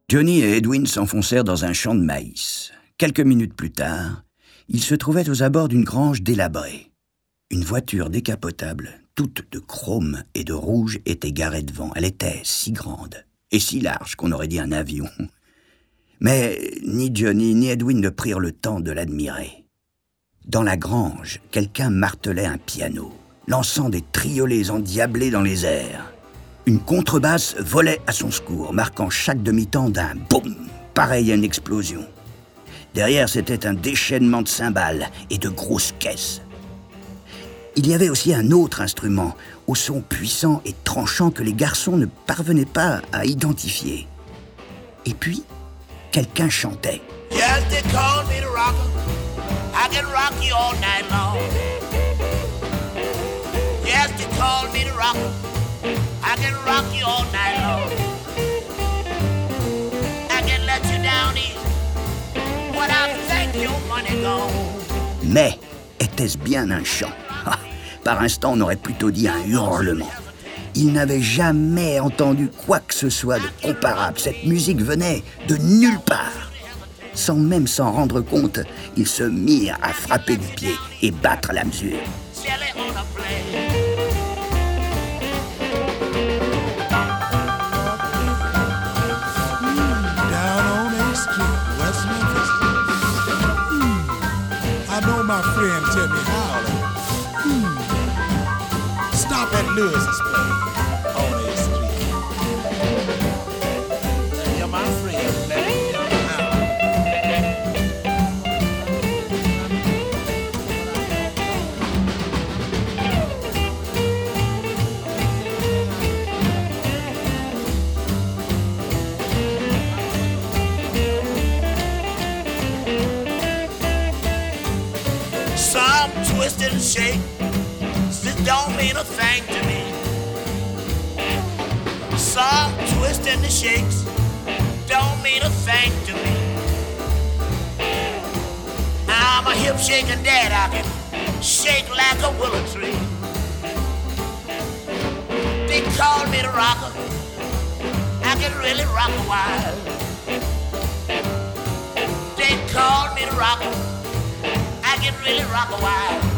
Johnny et Edwin s'enfoncèrent dans un champ de maïs. Quelques minutes plus tard, ils se trouvaient aux abords d'une grange délabrée. Une voiture décapotable, toute de chrome et de rouge, était garée devant. Elle était si grande et si large qu'on aurait dit un avion. Mais ni Johnny ni Edwin ne prirent le temps de l'admirer. Dans la grange, quelqu'un martelait un piano, lançant des triolets endiablés dans les airs. Une contrebasse volait à son secours, marquant chaque demi-temps d'un boum, pareil à une explosion. Derrière, c'était un déchaînement de cymbales et de grosses caisses. Il y avait aussi un autre instrument, au son puissant et tranchant que les garçons ne parvenaient pas à identifier. Et puis, quelqu'un chantait. Yes, they call me the rocker. I can rock you all night long. Yes, they call me the rocker. I can rock you all night long. I can let you down easy when I think your money gone. Mais était-ce bien un chant? Par instant, on aurait plutôt dit un hurlement. Ils n'avaient jamais entendu quoi que ce soit de comparable. Cette musique venait de nulle part. Sans même s'en rendre compte, ils se mirent à frapper du pied et battre la mesure. I know my friend tell me how. Stop at Lewis's place on the street. You're my friend, let me know how. Some twist and shake, this don't mean a thing to me. Some twist and the shakes don't mean a thing to me. I'm a hip shaking dad, I can shake like a willow tree. They call me the rocker, I can really rock a while. They call me the rocker, I can really rock a while.